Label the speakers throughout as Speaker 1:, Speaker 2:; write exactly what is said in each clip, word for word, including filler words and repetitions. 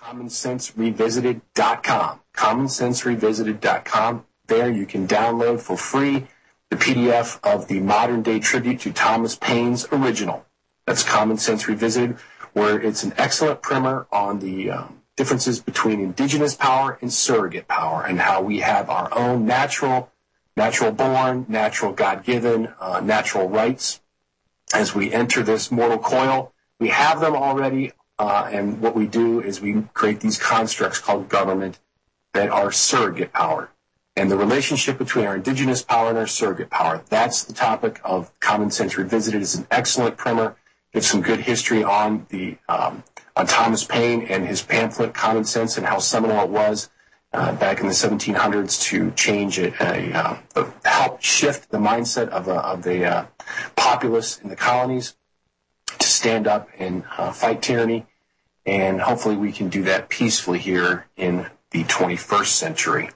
Speaker 1: common sense revisited dot com. common sense revisited dot com. There you can download for free the P D F of the modern-day tribute to Thomas Paine's original. That's Common Sense Revisited, where it's an excellent primer on the um, differences between indigenous power and surrogate power, and how we have our own natural, natural-born, natural God-given, uh, natural rights. As we enter this mortal coil, we have them already, uh, and what we do is we create these constructs called government that are surrogate power. And the relationship between our indigenous power and our surrogate power, that's the topic of Common Sense Revisited. It's an excellent primer. Gives some good history on the um, on Thomas Paine and his pamphlet Common Sense, and how seminal it was uh, back in the seventeen hundreds to change a, a uh, help shift the mindset of, a, of the uh, populace in the colonies to stand up and uh, fight tyranny. And hopefully we can do that peacefully here in the twenty-first century.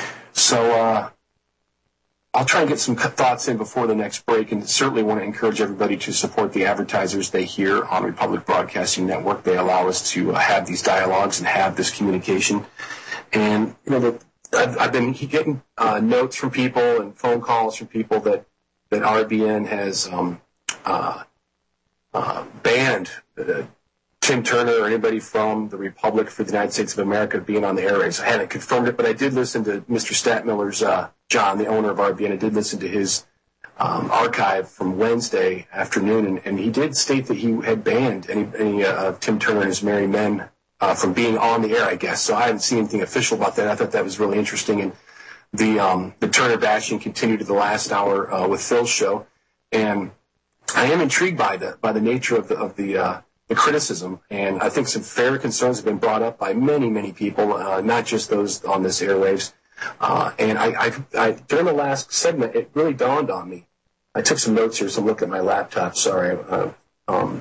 Speaker 1: So uh, I'll try and get some thoughts in before the next break, and certainly want to encourage everybody to support the advertisers they hear on Republic Broadcasting Network. They allow us to uh, have these dialogues and have this communication. And, you know, the, I've, I've been getting uh, notes from people and phone calls from people that, that R B N has um, uh, uh, banned uh, Tim Turner or anybody from the Republic for the United States of America being on the airwaves. I haven't confirmed it, but I did listen to Mister Statmiller's, uh, John, the owner of R B N. I did listen to his um, archive from Wednesday afternoon, and, and he did state that he had banned any, any uh, of Tim Turner and his merry men uh, from being on the air, I guess. So I haven't seen anything official about that. I thought that was really interesting. And the um, the Turner bashing continued to the last hour uh, with Phil's show, and I am intrigued by the by the nature of the of the uh, the criticism, and I think some fair concerns have been brought up by many, many people, uh, not just those on this airwaves. Uh, and I, I, I, during the last segment, it really dawned on me. I took some notes here, so I'm looking at my laptop. Sorry. Uh, um,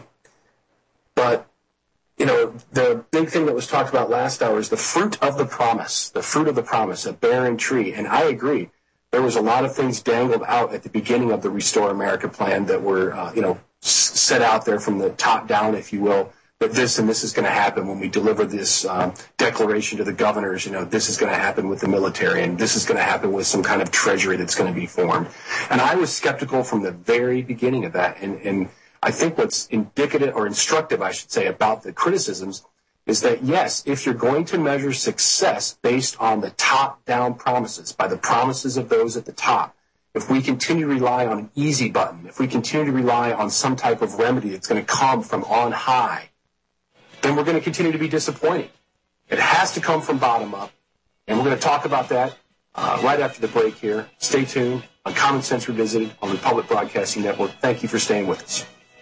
Speaker 1: but, you know, the big thing that was talked about last hour is the fruit of the promise, the fruit of the promise, a barren tree. And I agree. There was a lot of things dangled out at the beginning of the Restore America plan that were, uh, you know, set out there from the top down, if you will, that this and this is going to happen when we deliver this um, declaration to the governors. You know, this is going to happen with the military, and this is going to happen with some kind of treasury that's going to be formed. And I was skeptical from the very beginning of that. And, and I think what's indicative or instructive, I should say, about the criticisms is that, yes, if you're going to measure success based on the top-down promises, by the promises of those at the top, if we continue to rely on an easy button, if we continue to rely on some type of remedy that's going to come from on high, then we're going to continue to be disappointed. It has to come from bottom up, and we're going to talk about that uh, right after the break here. Stay tuned on Common Sense Revisited on Republic Broadcasting Network. Thank you for staying with us.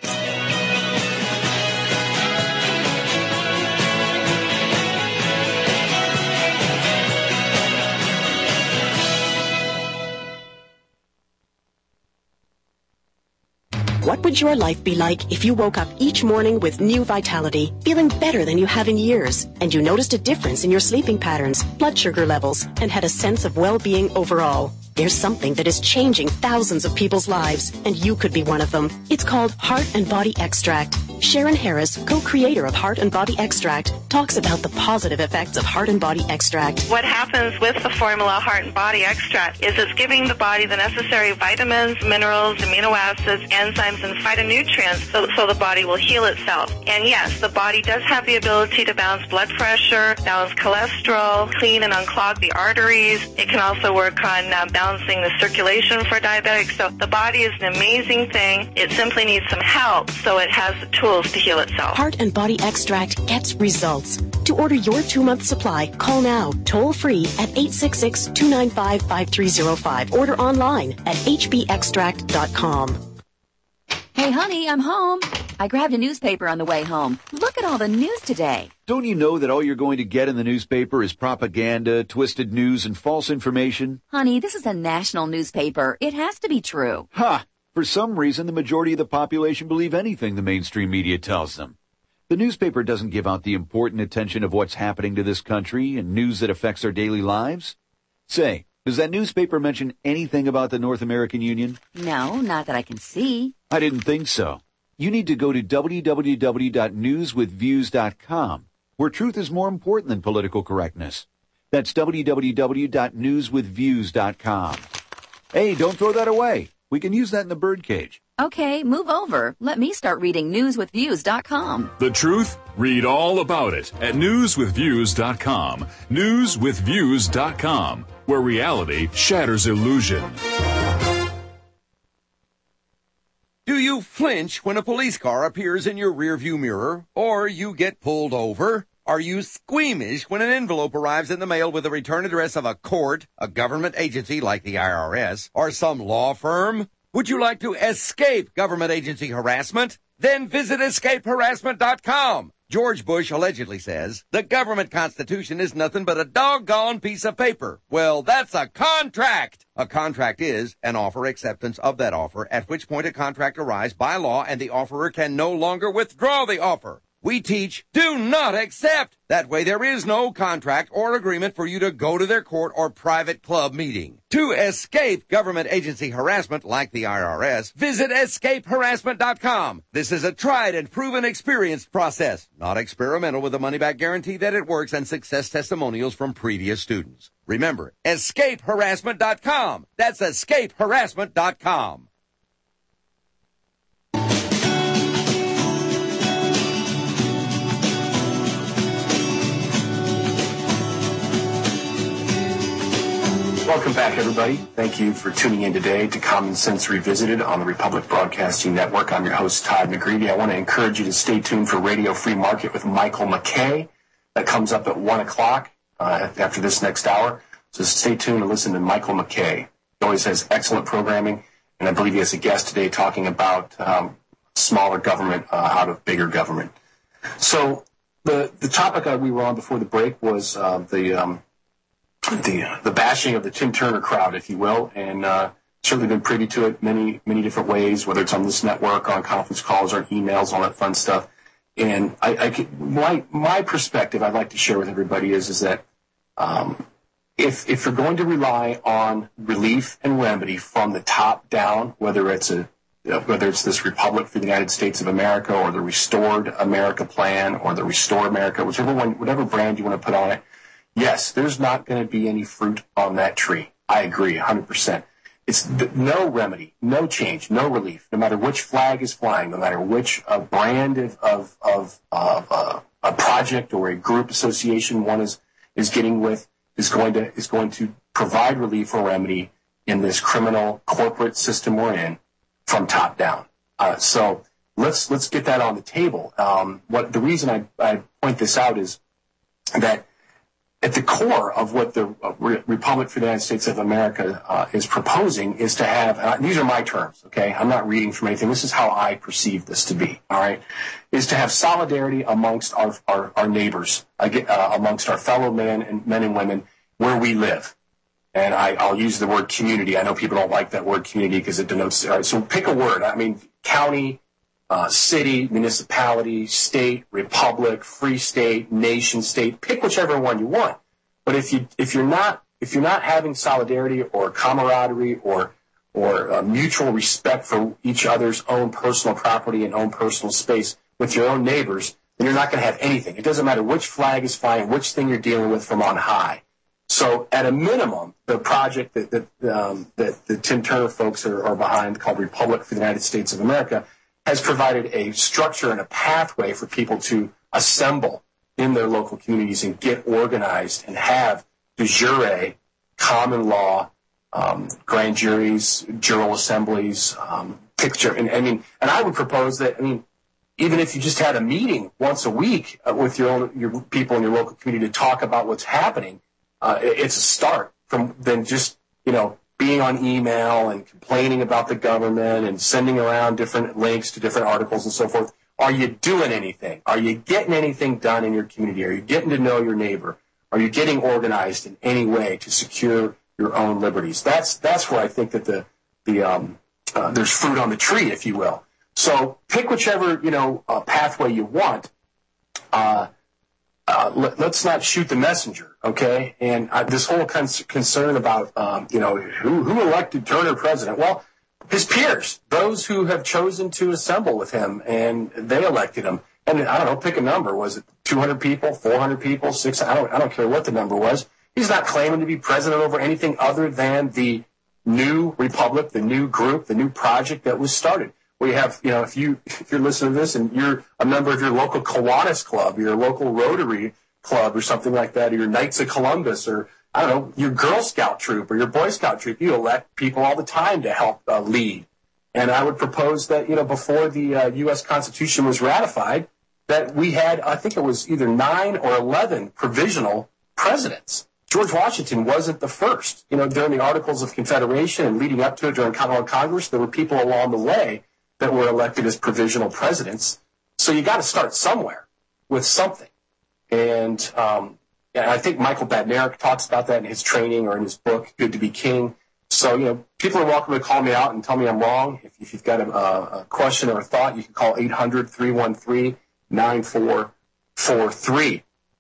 Speaker 2: What would your life be like if you woke up each morning with new vitality, feeling better than you have in years, and you noticed a difference in your sleeping patterns, blood sugar levels, and had a sense of well-being overall? There's something that is changing thousands of people's lives, and you could be one of them. It's called Heart and Body Extract. Sharon Harris, co-creator of Heart and Body Extract, talks about the positive effects of Heart and Body Extract.
Speaker 3: What happens with the formula Heart and Body Extract is it's giving the body the necessary vitamins, minerals, amino acids, enzymes, and phytonutrients so, so the body will heal itself. And yes, the body does have the ability to balance blood pressure, balance cholesterol, clean and unclog the arteries. It can also work on uh, balancing the circulation for diabetics. So the body is an amazing thing. It simply needs some help, so it has the tools to heal itself.
Speaker 2: Heart and Body Extract gets results. To order your two-month supply, call now, toll-free at eight six six, two nine five, five three zero five. Order online at h b extract dot com.
Speaker 4: Hey, honey, I'm home. I grabbed a newspaper on the way home. Look at all the news today.
Speaker 5: Don't you know that all you're going to get in the newspaper is propaganda, twisted news, and false information?
Speaker 4: Honey, this is a national newspaper. It has to be true.
Speaker 5: Ha! For some reason, the majority of the population believe anything the mainstream media tells them. The newspaper doesn't give out the important attention of what's happening to this country and news that affects our daily lives. Say, does that newspaper mention anything about the North American Union?
Speaker 4: No, not that I can see.
Speaker 5: I didn't think so. You need to go to w w w dot news with views dot com. where truth is more important than political correctness. That's w w w dot news with views dot com. Hey, don't throw that away. We can use that in the birdcage.
Speaker 4: Okay, move over. Let me start reading news with views dot com.
Speaker 6: The truth? Read all about it at news with views dot com. news with views dot com, where reality shatters illusion.
Speaker 7: Do you flinch when a police car appears in your rearview mirror, or you get pulled over? Are you squeamish when an envelope arrives in the mail with the return address of a court, a government agency like the I R S, or some law firm? Would you like to escape government agency harassment? Then visit escape harassment dot com. George Bush allegedly says, the government constitution is nothing but a doggone piece of paper. Well, that's a contract. A contract is an offer acceptance of that offer, at which point a contract arrives by law and the offerer can no longer withdraw the offer. We teach, do not accept. That way there is no contract or agreement for you to go to their court or private club meeting. To escape government agency harassment like the I R S, visit escape harassment dot com. This is a tried and proven experienced process, not experimental, with a money-back guarantee that it works and success testimonials from previous students. Remember, escape harassment dot com. That's escape harassment dot com.
Speaker 1: Welcome back, everybody. Thank you for tuning in today to Common Sense Revisited on the Republic Broadcasting Network. I'm your host, Todd McGreevy. I want to encourage you to stay tuned for Radio Free Market with Michael McKay. That comes up at one o'clock uh, after this next hour. So stay tuned and listen to Michael McKay. He always has excellent programming, and I believe he has a guest today talking about um, smaller government uh, out of bigger government. So the, the topic that we were on before the break was uh, the... Um, the the bashing of the Tim Turner crowd, if you will, and uh, certainly been privy to it many, many different ways, whether it's on this network, on conference calls, or emails, all that fun stuff. And I, I could, my my perspective I'd like to share with everybody is is that um, if if you're going to rely on relief and remedy from the top down, whether it's a whether it's this Republic for the United States of America or the Restored America Plan or the Restore America, whichever one, whatever brand you want to put on it. Yes, there's not going to be any fruit on that tree. I agree, one hundred percent. It's th- no remedy, no change, no relief, no matter which flag is flying, no matter which uh, brand of of, of uh, a project or a group association one is is getting with is going to is going to provide relief or remedy in this criminal corporate system we're in from top down. Uh, so let's let's get that on the table. Um, what the reason I, I point this out is that at the core of what the Re- Republic for the United States of America uh, is proposing is to have, uh, these are my terms, okay? I'm not reading from anything. This is how I perceive this to be, all right? Is to have solidarity amongst our our, our neighbors, uh, amongst our fellow men and men and women where we live. And I, I'll use the word community. I know people don't like that word community because it denotes, all right, so pick a word. I mean, county, uh, city, municipality, state, republic, free state, nation state, pick whichever one you want. But if you if you're not if you're not having solidarity or camaraderie or or uh, mutual respect for each other's own personal property and own personal space with your own neighbors, then you're not going to have anything. It doesn't matter which flag is flying, which thing you're dealing with from on high. So at a minimum, the project that that, um, that the Tim Turner folks are, are behind, called Republic for the United States of America, has provided a structure and a pathway for people to assemble in their local communities and get organized and have de jure, common law, um, grand juries, jural assemblies, um, picture. And I mean, and I would propose that, I mean, even if you just had a meeting once a week uh, with your own, your people in your local community to talk about what's happening, uh, it's a start from then just, you know, being on email and complaining about the government and sending around different links to different articles and so forth. Are you doing anything? Are you getting anything done in your community? Are you getting to know your neighbor? Are you getting organized in any way to secure your own liberties? That's that's where I think that the the um, uh, there's fruit on the tree, if you will. So pick whichever you know uh, pathway you want. Uh, uh, let, let's not shoot the messenger, okay? And uh, this whole con- concern about um, you know who who elected Turner president? Well, his peers, those who have chosen to assemble with him, and they elected him. And I don't know, pick a number. Was it two hundred people, four hundred people, six hundred, I don't, I don't care what the number was. He's not claiming to be president over anything other than the new republic, the new group, the new project that was started. We have, you know, if you if you're listening to this and you're a member of your local Kiwanis Club, your local Rotary Club or something like that, or your Knights of Columbus, or I don't know, your Girl Scout troop or your Boy Scout troop, you elect people all the time to help uh, lead. And I would propose that, you know, before the uh, U S Constitution was ratified, that we had, I think it was either nine or eleven provisional presidents. George Washington wasn't the first. You know, during the Articles of Confederation and leading up to it during Continental Congress, there were people along the way that were elected as provisional presidents. So you got to start somewhere with something. And, um, and I think Michael Badnarik talks about that in his training or in his book, Good to be King. So, you know, people are welcome to call me out and tell me I'm wrong. If, if you've got a, a question or a thought, you can call eight hundred, three one three, nine four four three.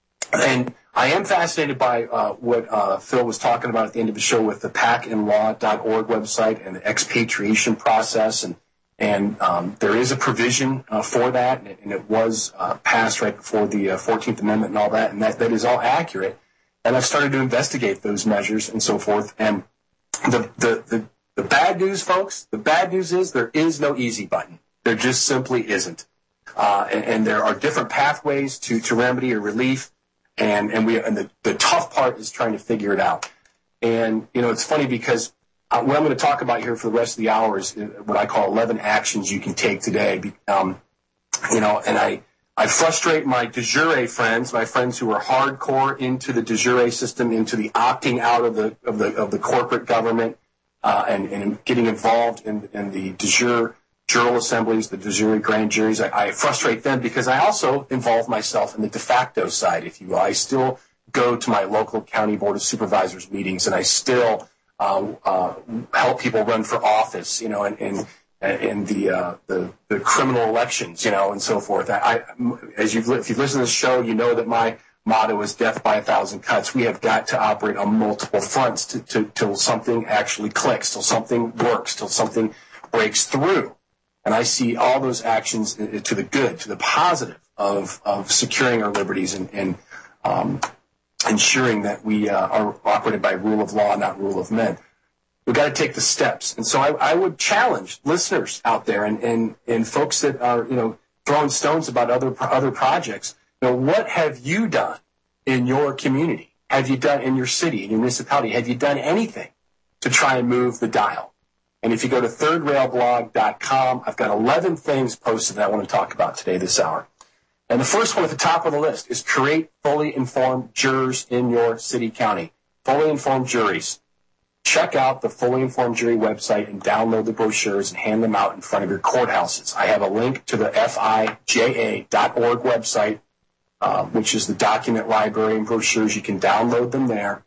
Speaker 1: And I am fascinated by uh, what uh, Phil was talking about at the end of the show with the pack in law dot org website and the expatriation process. And, and um, there is a provision uh, for that, and it, and it was uh, passed right before the uh, fourteenth Amendment and all that, and that, that is all accurate. And I've started to investigate those measures and so forth. And the, the, the, the bad news, folks, the bad news is there is no easy button. There just simply isn't. Uh, and, and there are different pathways to, to remedy or relief. And and we and the, the tough part is trying to figure it out. And, you know, it's funny because uh, what I'm going to talk about here for the rest of the hour is what I call eleven actions you can take today. Um, you know, and I, I frustrate my de jure friends, my friends who are hardcore into the de jure system, into the opting out of the of the of the corporate government uh, and, and getting involved in, in the de jure General assemblies, the de jure grand juries. I, I frustrate them because I also involve myself in the de facto side, if you will. I still go to my local county board of supervisors meetings, and I still uh, uh, help people run for office, you know, and in, in, in the, uh, the the criminal elections, you know, and so forth. I, I as you've if you listen to this show, you know that my motto is death by a thousand cuts. We have got to operate on multiple fronts to, to, till something actually clicks, till something works, till something breaks through. And I see all those actions to the good, to the positive of, of securing our liberties and, and um, ensuring that we uh, are operated by rule of law, not rule of men. We've got to take the steps. And so I, I would challenge listeners out there and, and, and folks that are, you know, throwing stones about other other projects. You know, what have you done in your community? Have you done in your city, in your municipality? Have you done anything to try and move the dial? And if you go to third rail blog dot com, I've got eleven things posted that I want to talk about today, this hour. And the first one at the top of the list is create fully informed jurors in your city, county. Fully informed juries. Check out the Fully Informed Jury website and download the brochures and hand them out in front of your courthouses. I have a link to the F I J A dot org website, uh, which is the document library and brochures. You can download them there.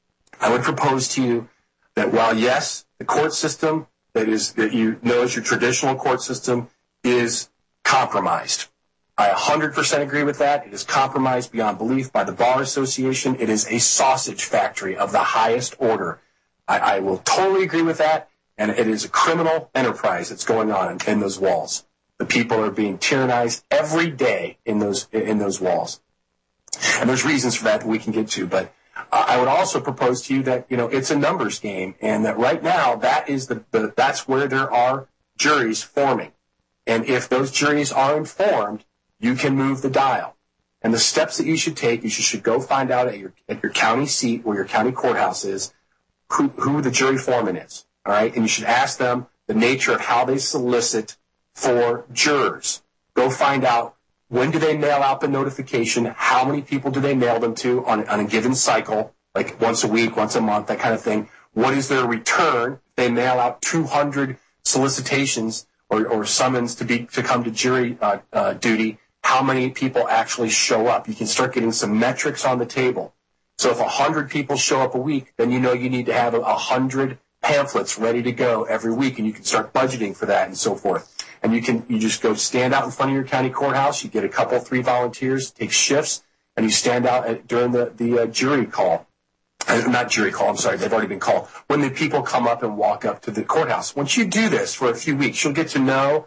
Speaker 1: I would propose to you that while, yes, the court system that is that you know as your traditional court system is compromised. I one hundred percent agree with that. It is compromised beyond belief by the Bar Association. It is a sausage factory of the highest order. I, I will totally agree with that, and it is a criminal enterprise that's going on in, in those walls. The people are being tyrannized every day in those in those walls. And there's reasons for that that we can get to, but Uh, I would also propose to you that, you know, it's a numbers game, and that right now that is the, the that's where there are juries forming. And if those juries are informed, you can move the dial. And the steps that you should take, you should, should go find out at your at your county seat where your county courthouse is who, who the jury foreman is. All right, and you should ask them the nature of how they solicit for jurors. Go find out. When do they mail out the notification? How many people do they mail them to on, on a given cycle, like once a week, once a month, that kind of thing? What is their return? They mail out two hundred solicitations or, or summons to be to come to jury uh, uh, duty. How many people actually show up? You can start getting some metrics on the table. So if one hundred people show up a week, then you know you need to have one hundred pamphlets ready to go every week, and you can start budgeting for that and so forth. And you can you just go stand out in front of your county courthouse. You get a couple, three volunteers, take shifts, and you stand out at, during the, the uh, jury call. Uh, not jury call, I'm sorry, they've already been called. When the people come up and walk up to the courthouse. Once you do this for a few weeks, you'll get to know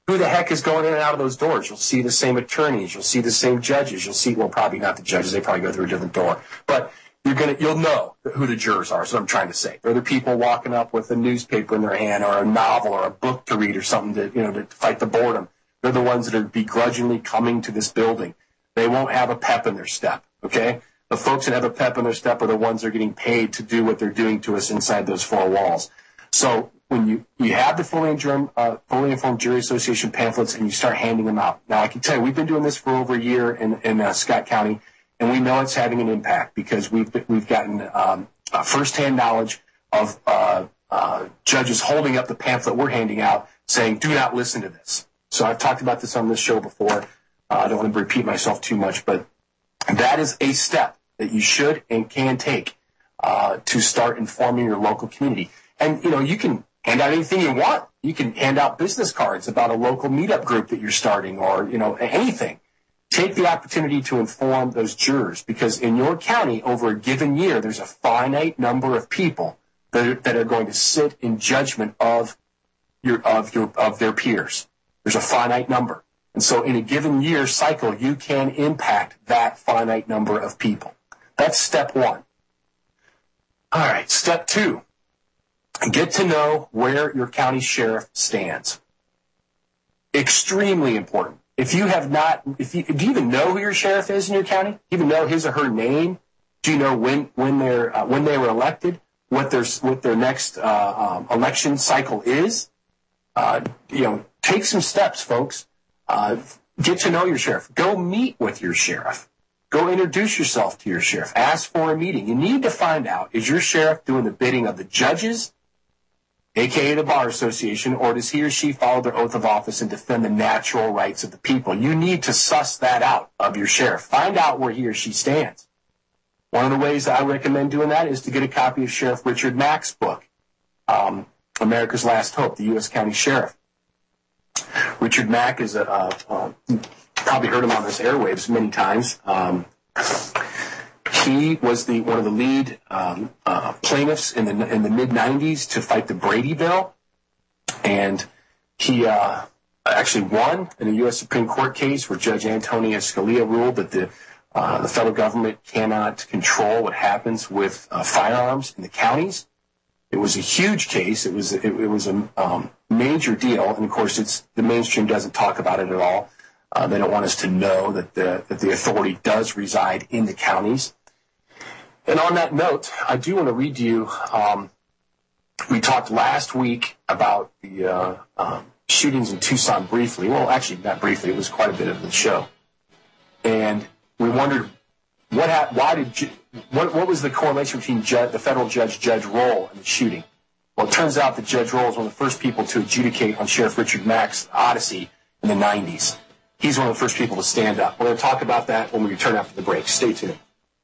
Speaker 1: who the heck is going in and out of those doors? You'll see the same attorneys. You'll see the same judges. You'll see, well, probably not the judges. They probably go through a different door. But you're gonna, you'll know who the jurors are. Is what I'm trying to say. They're the people walking up with a newspaper in their hand, or a novel, or a book to read, or something to, you know, to fight the boredom. They're the ones that are begrudgingly coming to this building. They won't have a pep in their step. Okay, the folks that have a pep in their step are the ones that are getting paid to do what they're doing to us inside those four walls. So when you, you have the fully informed, uh, fully informed Jury Association pamphlets and you start handing them out. Now, I can tell you, we've been doing this for over a year in, in uh, Scott County, and we know it's having an impact because we've we've gotten um, uh, firsthand knowledge of uh, uh, judges holding up the pamphlet we're handing out saying, do not listen to this. So I've talked about this on this show before. Uh, I don't want to repeat myself too much, but that is a step that you should and can take uh, to start informing your local community. And, you know, you can hand out anything you want. You can hand out business cards about a local meetup group that you're starting, or, you know, anything. Take the opportunity to inform those jurors, because in your county, over a given year, there's a finite number of people that are, that are going to sit in judgment of your of your of their peers. There's a finite number. And so in a given year cycle, you can impact that finite number of people. That's step one. All right, step two. Get to know where your county sheriff stands. Extremely important. If you have not, if you, do you even know who your sheriff is in your county? Do you even know his or her name? Do you know when when they're uh, when they were elected? What their what their next uh, um, election cycle is? Uh, you know, take some steps, folks. Uh, get to know your sheriff. Go meet with your sheriff. Go introduce yourself to your sheriff. Ask for a meeting. You need to find out, is your sheriff doing the bidding of the judges, a k a the Bar Association, or does he or she follow their oath of office and defend the natural rights of the people? You need to suss that out of your sheriff. Find out where he or she stands. One of the ways that I recommend doing that is to get a copy of Sheriff Richard Mack's book, um, America's Last Hope, the U S County Sheriff. Richard Mack is a, uh, uh, probably heard him on this airwaves many times. Um, he was the one of the lead um, uh, plaintiffs in the in the mid nineties to fight the Brady Bill, and he uh, actually won in a U S Supreme Court case where Judge Antonia Scalia ruled that the uh, the federal government cannot control what happens with uh, firearms in the counties. It was a huge case. It was it, it was a um, major deal, and of course, it's the mainstream doesn't talk about it at all. Uh, they don't want us to know that the that the authority does reside in the counties. And on that note, I do want to read you. Um, we talked last week about the uh, um, shootings in Tucson briefly. Well, actually, not briefly. It was quite a bit of the show, and we wondered what happened. Why did ju- what what was the correlation between ju- the federal judge Judge Roll and the shooting? Well, it turns out that Judge Roll is one of the first people to adjudicate on Sheriff Richard Mack's Odyssey in the nineties. He's one of the first people to stand up. We're going to talk about that when we return after the break. Stay tuned.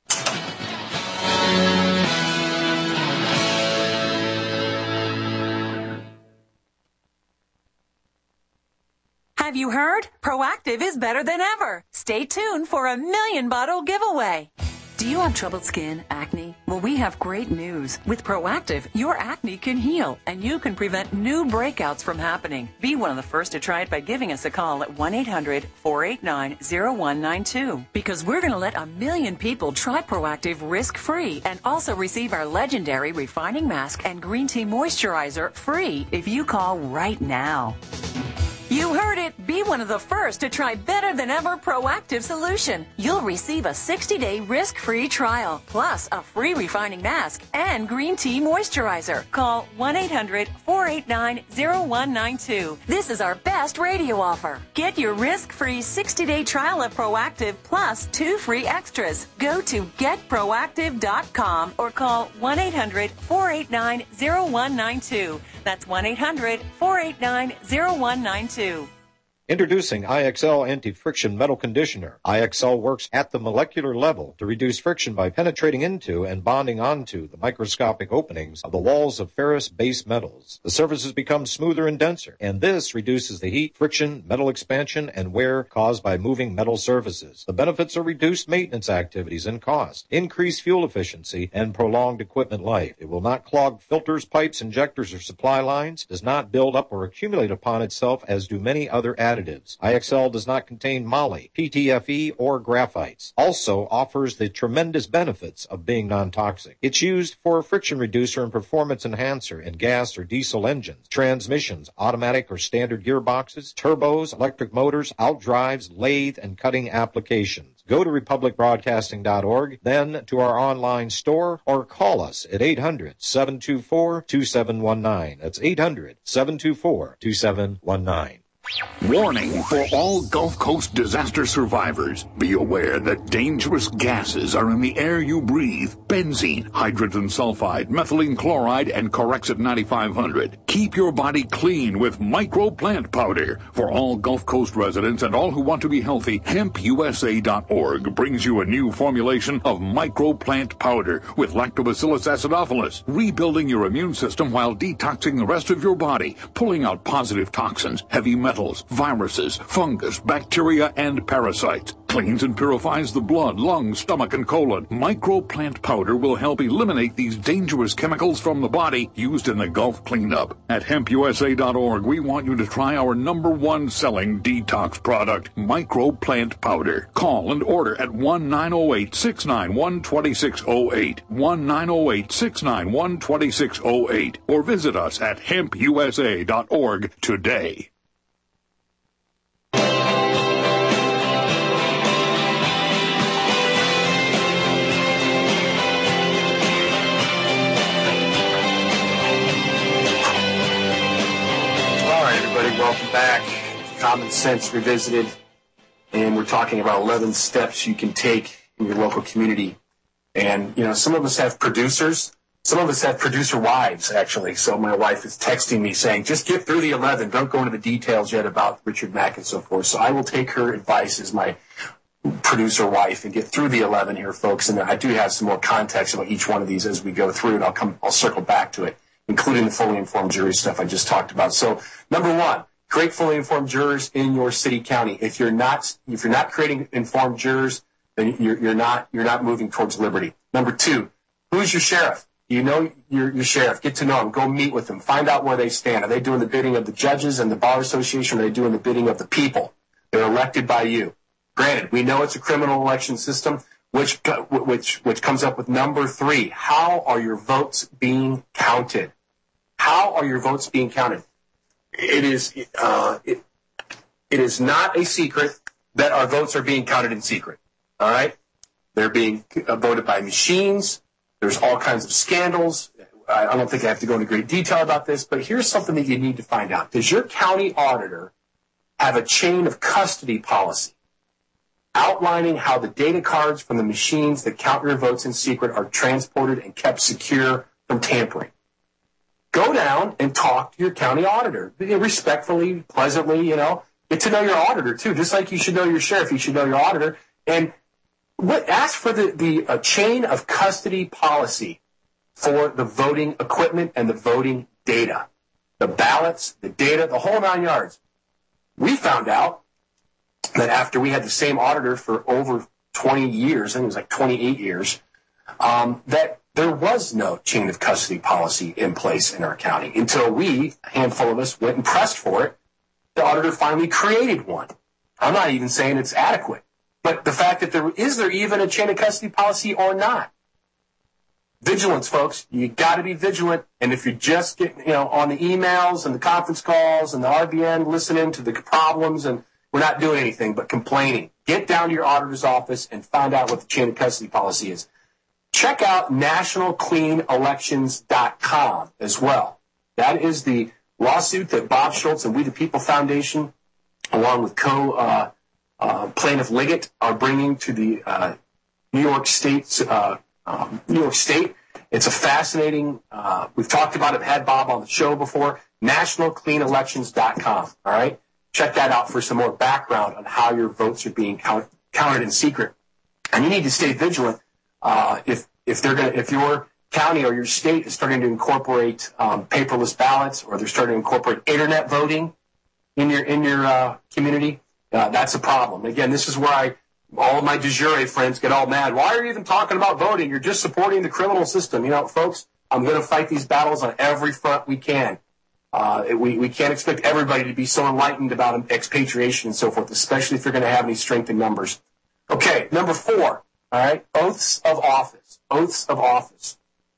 Speaker 8: Have you heard? Proactiv is better than ever. Stay tuned for a million bottle giveaway. Do you have troubled skin, acne? Well, we have great news. With Proactiv, your acne can heal, and you can prevent new breakouts from happening. Be one of the first to try it by giving us a call at one eight hundred, four eight nine, zero one nine two. Because we're going to let a million people try Proactiv risk-free and also receive our legendary refining mask and green tea moisturizer free if you call right now. You heard it. Be one of the first to try better than ever Proactiv solution. You'll receive a sixty-day risk-free trial, plus a free refining mask and green tea moisturizer. Call one eight hundred, four eight nine, zero one nine two. This is our best radio offer. Get your risk-free sixty-day trial of Proactiv plus two free extras. Go to get proactiv dot com or call one eight hundred, four eight nine, zero one nine two. That's one eight hundred, four eight nine, zero one nine two.
Speaker 9: Introducing I X L Anti-Friction Metal Conditioner. I X L works at the molecular level to reduce friction by penetrating into and bonding onto the microscopic openings of the walls of ferrous base metals. The surfaces become smoother and denser, and this reduces the heat, friction, metal expansion, and wear caused by moving metal surfaces. The benefits are reduced maintenance activities and cost, increased fuel efficiency, and prolonged equipment life. It will not clog filters, pipes, injectors, or supply lines, does not build up or accumulate upon itself as do many other additives. I X L does not contain moly, P T F E, or graphites. Also offers the tremendous benefits of being non-toxic. It's used for a friction reducer and performance enhancer in gas or diesel engines, transmissions, automatic or standard gearboxes, turbos, electric motors, outdrives, lathe, and cutting applications. Go to republic broadcasting dot org, then to our online store, or call us at eight hundred, seven two four, two seven one nine. That's eight hundred, seven two four, two seven one nine.
Speaker 10: Warning for all Gulf Coast disaster survivors. Be aware that dangerous gases are in the air you breathe. Benzene, hydrogen sulfide, methylene chloride, and Corexit ninety-five hundred. Keep your body clean with Micro Plant Powder. For all Gulf Coast residents and all who want to be healthy, hemp U S A dot org brings you a new formulation of Micro Plant Powder with Lactobacillus acidophilus, rebuilding your immune system while detoxing the rest of your body, pulling out positive toxins, heavy metals, viruses, fungus, bacteria, and parasites. Cleans and purifies the blood, lungs, stomach, and colon. Micro Plant Powder will help eliminate these dangerous chemicals from the body used in the Gulf cleanup. At hemp U S A dot org, we want you to try our number one selling detox product, Micro Plant Powder. Call and order at one nine zero eight, six nine one, two six zero eight, one nine zero eight, six nine one, two six zero eight, or visit us at hemp U S A dot org today.
Speaker 1: Welcome back to Common Sense Revisited, and we're talking about eleven steps you can take in your local community. And, you know, some of us have producers. Some of us have producer wives, actually. So my wife is texting me saying, just get through the eleven. Don't go into the details yet about Richard Mack and so forth. So I will take her advice as my producer wife and get through the eleven here, folks. And I do have some more context about each one of these as we go through, and I'll come, I'll circle back to it, including the fully informed jury stuff I just talked about. So number one, create fully informed jurors in your city, county. If you're not, if you're not creating informed jurors, then you're, you're not, you're not moving towards liberty. Number two, who's your sheriff? You know your, your sheriff. Get to know them. Go meet with them. Find out where they stand. Are they doing the bidding of the judges and the Bar Association? Or are they doing the bidding of the people? They're elected by you. Granted, we know it's a criminal election system, which, which, which comes up with number three. How are your votes being counted? How are your votes being counted? It is uh, it, it is not a secret that our votes are being counted in secret. All right, they're being uh, voted by machines. There's all kinds of scandals. I, I don't think I have to go into great detail about this, but here's something that you need to find out: does your county auditor have a chain of custody policy outlining how the data cards from the machines that count your votes in secret are transported and kept secure from tampering? Go down and talk to your county auditor. Respectfully, pleasantly, you know. Get to know your auditor, too. Just like you should know your sheriff, you should know your auditor. And what, ask for the, the uh, chain of custody policy for the voting equipment and the voting data. The ballots, the data, the whole nine yards. We found out that after we had the same auditor for over twenty years, I think it was like twenty-eight years, um, that there was no chain of custody policy in place in our county until we, a handful of us, went and pressed for it. The auditor finally created one. I'm not even saying it's adequate, but the fact that there is there even a chain of custody policy or not? Vigilance, folks. You got to be vigilant. And if you're just getting, you know, on the emails and the conference calls and the R B N, listening to the problems, and we're not doing anything but complaining, get down to your auditor's office and find out what the chain of custody policy is. Check out national clean elections dot com as well. That is the lawsuit that Bob Schultz and We the People Foundation, along with co-plaintiff uh, uh, Liggett, are bringing to the uh, New York State's uh, um, New York State. It's a fascinating. Uh, we've talked about it. Had Bob on the show before. national clean elections dot com. All right. Check that out for some more background on how your votes are being count, counted in secret. And you need to stay vigilant uh, if if they're going if your county or your state is starting to incorporate um, paperless ballots, or they're starting to incorporate internet voting in your in your uh, community. Uh, that's a problem. Again, this is where I all of my de jure friends get all mad. Why are you even talking about voting? You're just supporting the criminal system. You know, folks, I'm going to fight these battles on every front we can. Uh, we, we can't expect everybody to be so enlightened about expatriation and so forth, especially if you're going to have any strength in numbers. Okay, number four, all right, oaths of office. Oaths of office.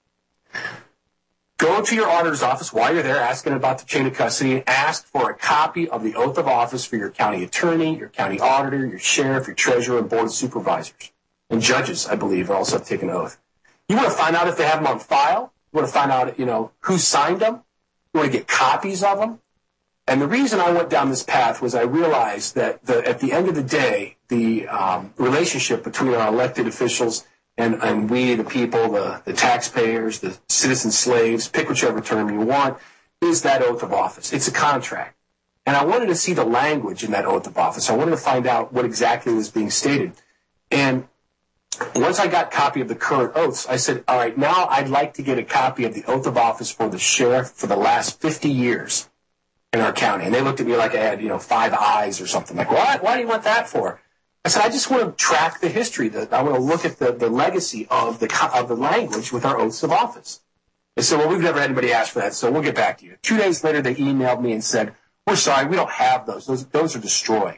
Speaker 1: Go to your auditor's office while you're there asking about the chain of custody and ask for a copy of the oath of office for your county attorney, your county auditor, your sheriff, your treasurer, and board of supervisors. And judges, I believe, also have taken an oath. You want to find out if they have them on file. You want to find out, you know, who signed them. You want to get copies of them. And the reason I went down this path was I realized that the, at the end of the day, the um, relationship between our elected officials and, and we, the people, the, the taxpayers, the citizen slaves, pick whichever term you want, is that oath of office. It's a contract. And I wanted to see the language in that oath of office. I wanted to find out what exactly was being stated. And once I got a copy of the current oaths, I said, all right, now I'd like to get a copy of the oath of office for the sheriff for the last fifty years in our county. And they looked at me like I had, you know, five eyes or something. Like, what? Why do you want that for? I said, I just want to track the history. The, I want to look at the, the legacy of the of the language with our oaths of office. They said, well, we've never had anybody ask for that, so we'll get back to you. Two days later, they emailed me and said, we're sorry, we don't have those. Those, those are destroyed.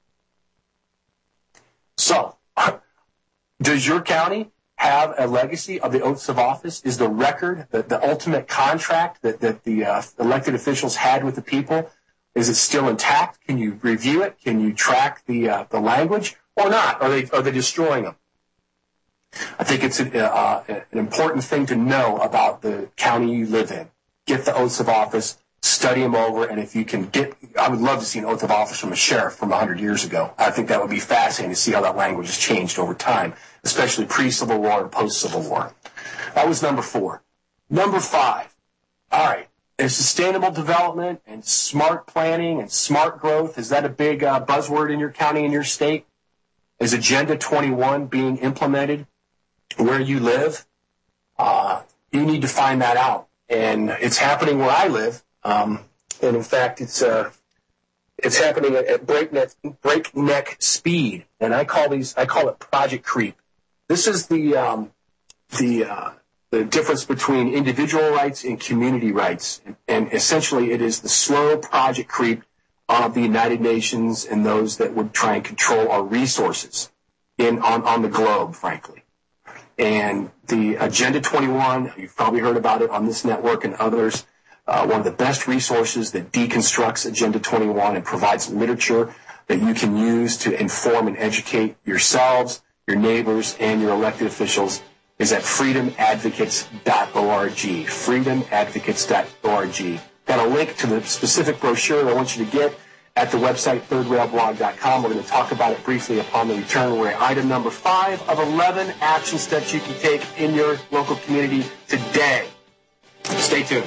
Speaker 1: So, does your county have a legacy of the oaths of office? Is the record, the, the ultimate contract that, that the uh, elected officials had with the people, is it still intact? Can you review it? Can you track the uh, the language or not? Are they are they destroying them? I think it's a, uh, an important thing to know about the county you live in. Get the oaths of office, study them over, and if you can get, I would love to see an oath of office from a sheriff from one hundred years ago. I think that would be fascinating to see how that language has changed over time, especially pre-Civil War and post-Civil War. That was number four. Number five. All right. Is sustainable development and smart planning and smart growth, is that a big uh, buzzword in your county and your state? Is Agenda twenty-one being implemented where you live? Uh, you need to find that out. And it's happening where I live. Um, and in fact, it's uh, it's happening at, at breakneck breakneck speed. And I call these I call it project creep. This is the um, the uh, the difference between individual rights and community rights. And, and essentially, it is the slow project creep of the United Nations and those that would try and control our resources in on, on the globe, frankly. And the Agenda twenty-one, you've probably heard about it on this network and others, uh, one of the best resources that deconstructs Agenda twenty-one and provides literature that you can use to inform and educate yourselves, your neighbors, and your elected officials is at freedom advocates dot org. freedom advocates dot org. Got a link to the specific brochure I want you to get at the website third rail blog dot com. We're going to talk about it briefly upon the return. We're at item number five of eleven action steps you can take in your local community today. Stay tuned.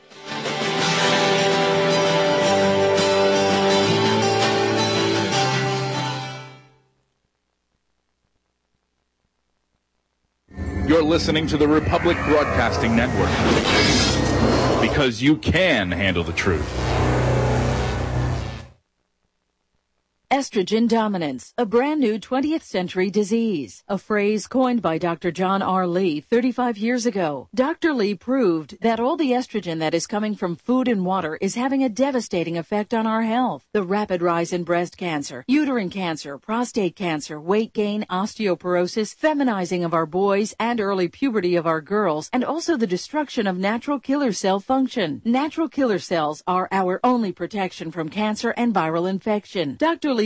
Speaker 6: You're listening to the Republic Broadcasting Network, because you can handle the truth.
Speaker 11: Estrogen dominance, a brand new twentieth century disease, a phrase coined by Doctor John R. Lee thirty-five years ago. Doctor Lee proved that all the estrogen that is coming from food and water is having a devastating effect on our health. The rapid rise in breast cancer, uterine cancer, prostate cancer, weight gain, osteoporosis, feminizing of our boys, and early puberty of our girls, and also the destruction of natural killer cell function. Natural killer cells are our only protection from cancer and viral infection. Doctor Lee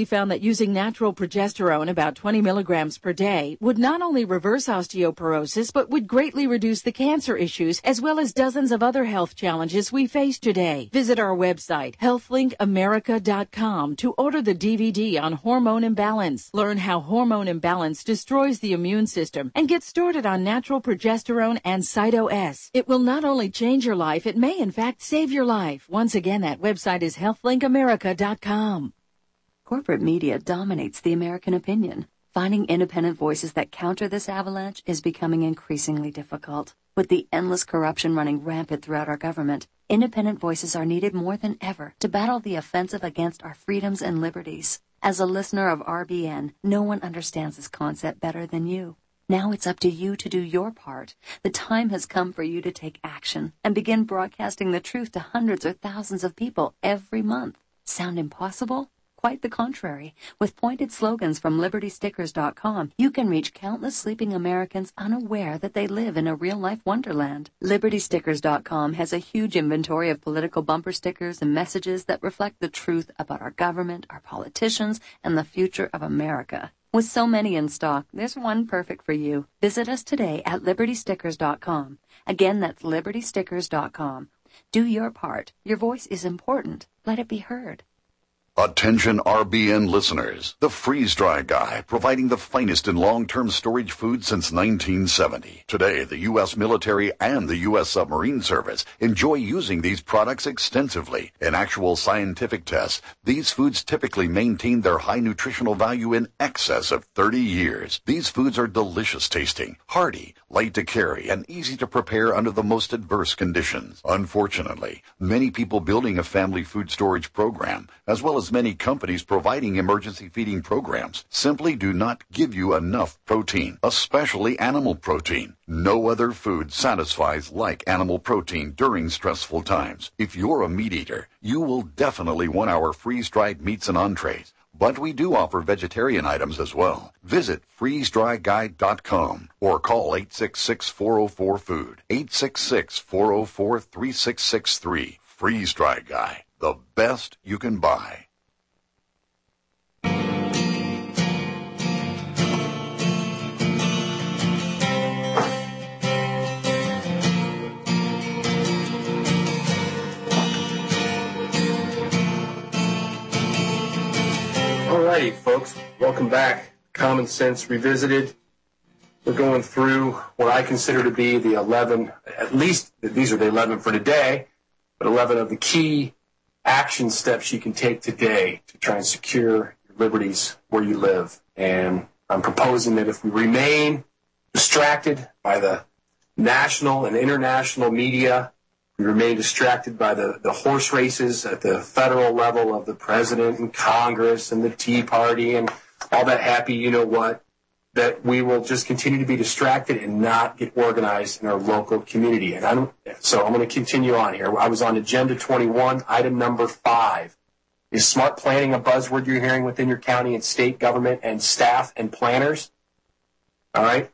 Speaker 11: study found that using natural progesterone, about twenty milligrams per day, would not only reverse osteoporosis, but would greatly reduce the cancer issues as well as dozens of other health challenges we face today. Visit our website, health link america dot com, to order the D V D on hormone imbalance. Learn how hormone imbalance destroys the immune system and get started on natural progesterone and Cyto-S. It will not only change your life, it may in fact save your life. Once again, that website is health link america dot com.
Speaker 4: Corporate media dominates the American opinion. Finding independent voices that counter this avalanche is becoming increasingly difficult. With the endless corruption running rampant throughout our government, independent voices are needed more than ever to battle the offensive against our freedoms and liberties. As a listener of R B N, no one understands this concept better than you. Now it's up to you to do your part. The time has come for you to take action and begin broadcasting the truth to hundreds or thousands of people every month. Sound impossible? Quite the contrary. With pointed slogans from liberty stickers dot com, you can reach countless sleeping Americans unaware that they live in a real-life wonderland. liberty stickers dot com has a huge inventory of political bumper stickers and messages that reflect the truth about our government, our politicians, and the future of America. With so many in stock, there's one perfect for you. Visit us today at liberty stickers dot com. Again, that's liberty stickers dot com. Do your part. Your voice is important. Let it be heard.
Speaker 10: Attention R B N listeners. The Freeze Dry Guy, providing the finest in long-term storage food since nineteen seventy. Today, the U S military and the U S submarine service enjoy using these products extensively. In actual scientific tests, these foods typically maintain their high nutritional value in excess of thirty years. These foods are delicious tasting, hearty, light to carry, and easy to prepare under the most adverse conditions. Unfortunately, many people building a family food storage program, as well as many companies providing emergency feeding programs, simply do not give you enough protein, especially animal protein. No other food satisfies like animal protein during stressful times. If you're a meat eater, you will definitely want our freeze-dried meats and entrees. But we do offer vegetarian items as well. Visit freeze dry guide dot com or call eight six six, four oh four, food, eight six six, four oh four, three six six three. Freeze Dry Guy, the best you can buy.
Speaker 1: Alrighty, folks, welcome back. Common Sense Revisited. We're going through what I consider to be the eleven, at least these are the eleven for today, but eleven of the key action steps you can take today to try and secure your liberties where you live. And I'm proposing that if we remain distracted by the national and international media, we remain distracted by the, the horse races at the federal level of the president and Congress and the Tea Party and all that happy you-know-what, that we will just continue to be distracted and not get organized in our local community. And I'm, so I'm going to continue on here. I was on Agenda twenty-one, item number five. Is smart planning a buzzword you're hearing within your county and state government and staff and planners? All right.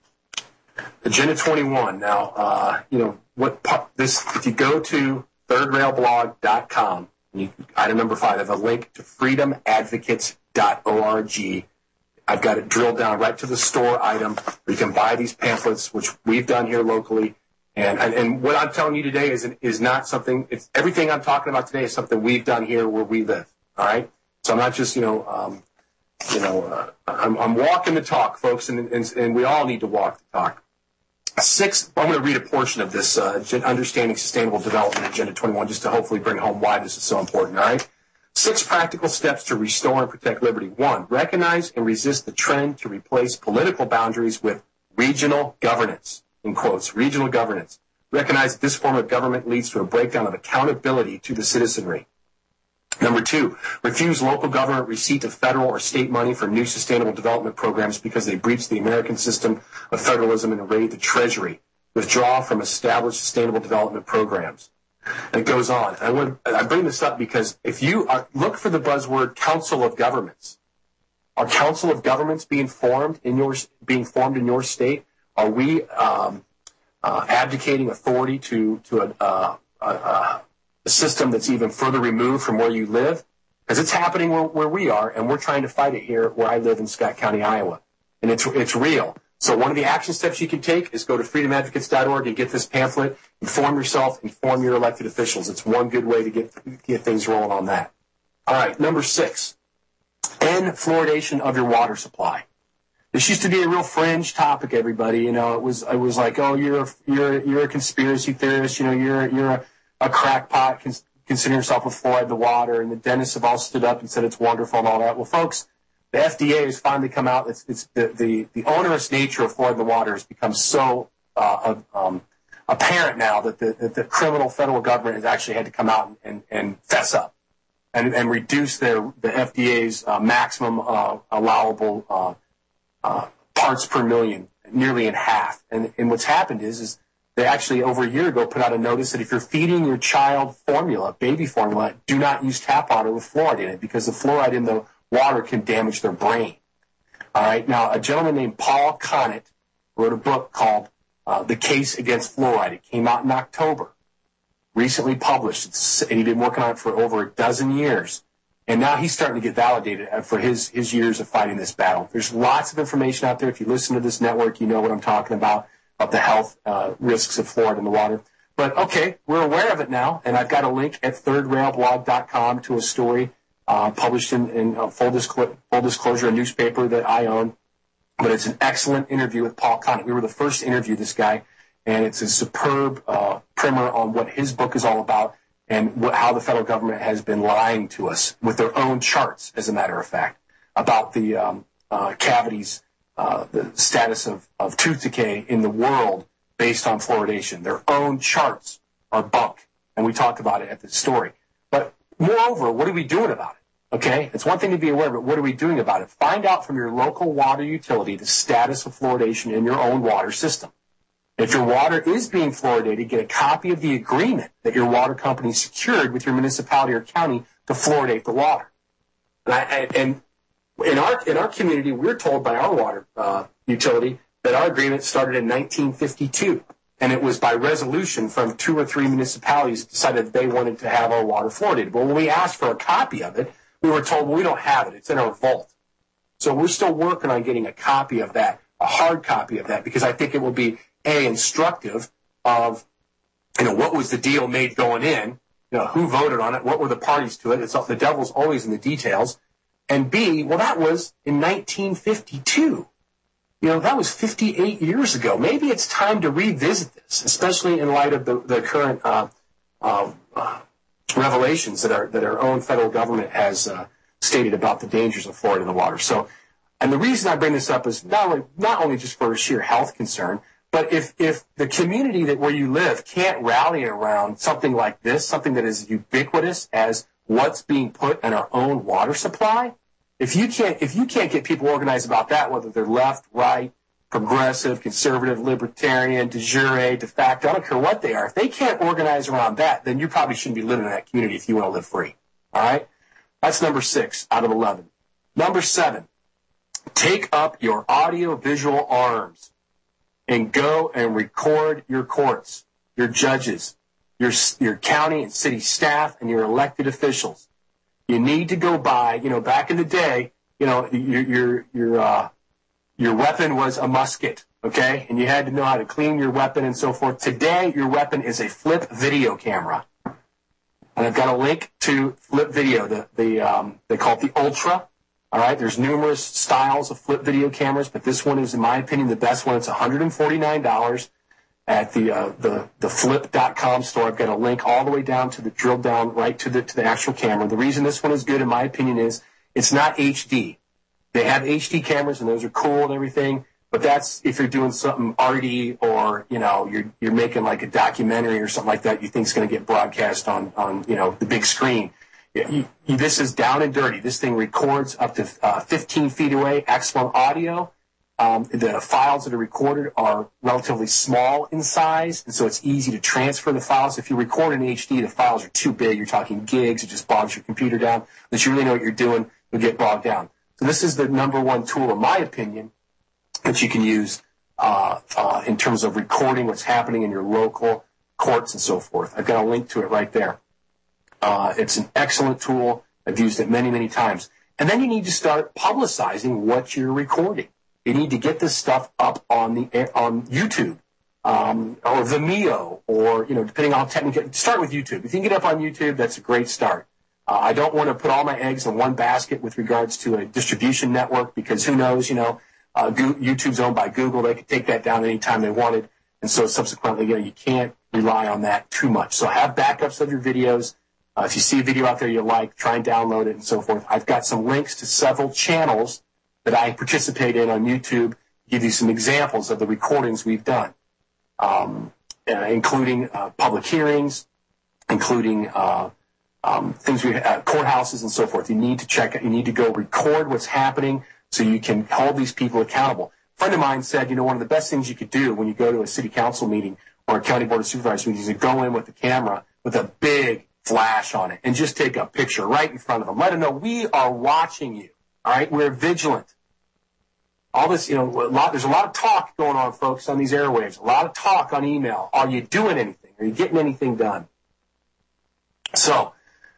Speaker 1: Agenda twenty-one. Now, uh, you know, what this, if you go to third rail blog dot com, you, item number five, I have a link to freedom advocates dot org. I've got it drilled down right to the store item where you can buy these pamphlets, which we've done here locally. And, and, and what I'm telling you today is, is not something, it's everything I'm talking about today is something we've done here where we live. All right. So I'm not just, you know, um, you know, uh, I'm, I'm walking the talk, folks, and, and, and we all need to walk the talk. Six, I'm going to read a portion of this, uh, Understanding Sustainable Development Agenda twenty-one, just to hopefully bring home why this is so important. All right. Six practical steps to restore and protect liberty. One, recognize and resist the trend to replace political boundaries with regional governance, in quotes, regional governance. Recognize that this form of government leads to a breakdown of accountability to the citizenry. Number two, refuse local government receipt of federal or state money for new sustainable development programs because they breach the American system of federalism and raid the Treasury. Withdraw from established sustainable development programs. And it goes on. I, want, I bring this up because if you are, look for the buzzword Council of Governments. Are Council of Governments being formed in your being formed in your state? Are we um, uh, abdicating authority to to a, uh, a, a system that's even further removed from where you live? because it's happening where, where we are, and we're trying to fight it here where I live in Scott County, Iowa. And it's it's real. So one of the action steps you can take is go to freedom advocates dot org and get this pamphlet. Inform yourself, inform your elected officials. It's one good way to get get things rolling on that. All right, number six, end fluoridation of your water supply. This used to be a real fringe topic, everybody. You know, it was it was like, oh, you're a, you're you're a conspiracy theorist. You know, you're you're a, a crackpot cons- considering yourself with fluoride in the water. And the dentists have all stood up and said it's wonderful and all that. Well, folks, the F D A has finally come out. It's, it's the, the, the onerous nature of fluoride in the water has become so uh, um, apparent now that the, that the criminal federal government has actually had to come out and, and, and fess up and, and reduce their the F D A's uh, maximum uh, allowable uh, uh, parts per million nearly in half. And, and what's happened is is they actually over a year ago put out a notice that if you're feeding your child formula, baby formula, do not use tap water with fluoride in it because the fluoride in the water can damage their brain. All right. Now, a gentleman named Paul Conant wrote a book called uh, The Case Against Fluoride. It came out in October, recently published, it's, and he'd been working on it for over a dozen years. And now he's starting to get validated for his, his years of fighting this battle. There's lots of information out there. If you listen to this network, you know what I'm talking about, about the health uh, risks of fluoride in the water. But, okay, we're aware of it now, and I've got a link at third rail blog dot com to a story Uh, published in, in uh, full, disclo- full disclosure, a newspaper that I own. But it's an excellent interview with Paul Conant. We were the first to interview this guy, and it's a superb uh, primer on what his book is all about and what, how the federal government has been lying to us with their own charts, as a matter of fact, about the um, uh, cavities, uh, the status of, of tooth decay in the world based on fluoridation. Their own charts are bunk, and we talked about it at the story. But moreover, what are we doing about it? Okay, it's one thing to be aware, but what are we doing about it? Find out from your local water utility the status of fluoridation in your own water system. If your water is being fluoridated, get a copy of the agreement that your water company secured with your municipality or county to fluoridate the water. And, I, and in our in our community, we're told by our water uh, utility that our agreement started in nineteen fifty-two. And it was by resolution from two or three municipalities that decided they wanted to have our water fluoridated. But when we asked for a copy of it, we were told, well, we don't have it. It's in our vault. So we're still working on getting a copy of that, a hard copy of that, because I think it will be, A, instructive of, you know, what was the deal made going in, you know, who voted on it, what were the parties to it. It's the devil's always in the details. And B, well, that was in nineteen fifty-two. You know, that was fifty-eight years ago. Maybe it's time to revisit this, especially in light of the, the current uh, uh, uh, revelations that our, that our own federal government has uh, stated about the dangers of fluoride in the water. So, and the reason I bring this up is not only, not only just for a sheer health concern, but if, if the community that where you live can't rally around something like this, something that is ubiquitous as what's being put in our own water supply, If you can't, if you can't get people organized about that, whether they're left, right, progressive, conservative, libertarian, de jure, de facto, I don't care what they are. If they can't organize around that, then you probably shouldn't be living in that community if you want to live free. All right? That's number six out of eleven. Number seven, take up your audio-visual arms and go and record your courts, your judges, your, your county and city staff, and your elected officials. You need to go by, you know, back in the day, you know, your your your uh, your weapon was a musket, okay, and you had to know how to clean your weapon and so forth. Today, your weapon is a flip video camera, and I've got a link to flip video. The the um, they call it the Ultra. All right, there's numerous styles of flip video cameras, but this one is, in my opinion, the best one. It's one hundred forty-nine dollars. At the uh, the the flip dot com store. I've got a link all the way down to the drilled down right to the to the actual camera. The reason this one is good, in my opinion, is it's not H D. They have H D cameras and those are cool and everything, but that's if you're doing something arty or you know you're you're making like a documentary or something like that. You think it's going to get broadcast on on you know the big screen. You, you, this is down and dirty. This thing records up to uh, fifteen feet away. Excellent audio. Um, the files that are recorded are relatively small in size, and so it's easy to transfer the files. If you record in H D, the files are too big. You're talking gigs. It just bogs your computer down. Unless you really know what you're doing, you'll get bogged down. So this is the number one tool, in my opinion, that you can use uh, uh, in terms of recording what's happening in your local courts and so forth. I've got a link to it right there. Uh, it's an excellent tool. I've used it many, many times. And then you need to start publicizing what you're recording. You need to get this stuff up on the on YouTube um, or Vimeo, or, you know, depending on how technical. Start with YouTube. If you can get up on YouTube, that's a great start. Uh, I don't want to put all my eggs in one basket with regards to a distribution network, because who knows, you know, uh, YouTube's owned by Google. They could take that down anytime they wanted. And so subsequently, you know, you can't rely on that too much. So have backups of your videos. Uh, if you see a video out there you like, try and download it and so forth. I've got some links to several channels that I participate in on YouTube, give you some examples of the recordings we've done, um, uh, including uh, public hearings, including uh, um, things we uh, courthouses and so forth. You need to check it. You need to go record what's happening so you can hold these people accountable. A friend of mine said, you know, one of the best things you could do when you go to a city council meeting or a county board of supervisors meeting is to go in with the camera with a big flash on it and just take a picture right in front of them. Let them know we are watching you. All right, we're vigilant. All this, you know, a lot, there's a lot of talk going on, folks, on these airwaves. A lot of talk on email. Are you doing anything? Are you getting anything done? So,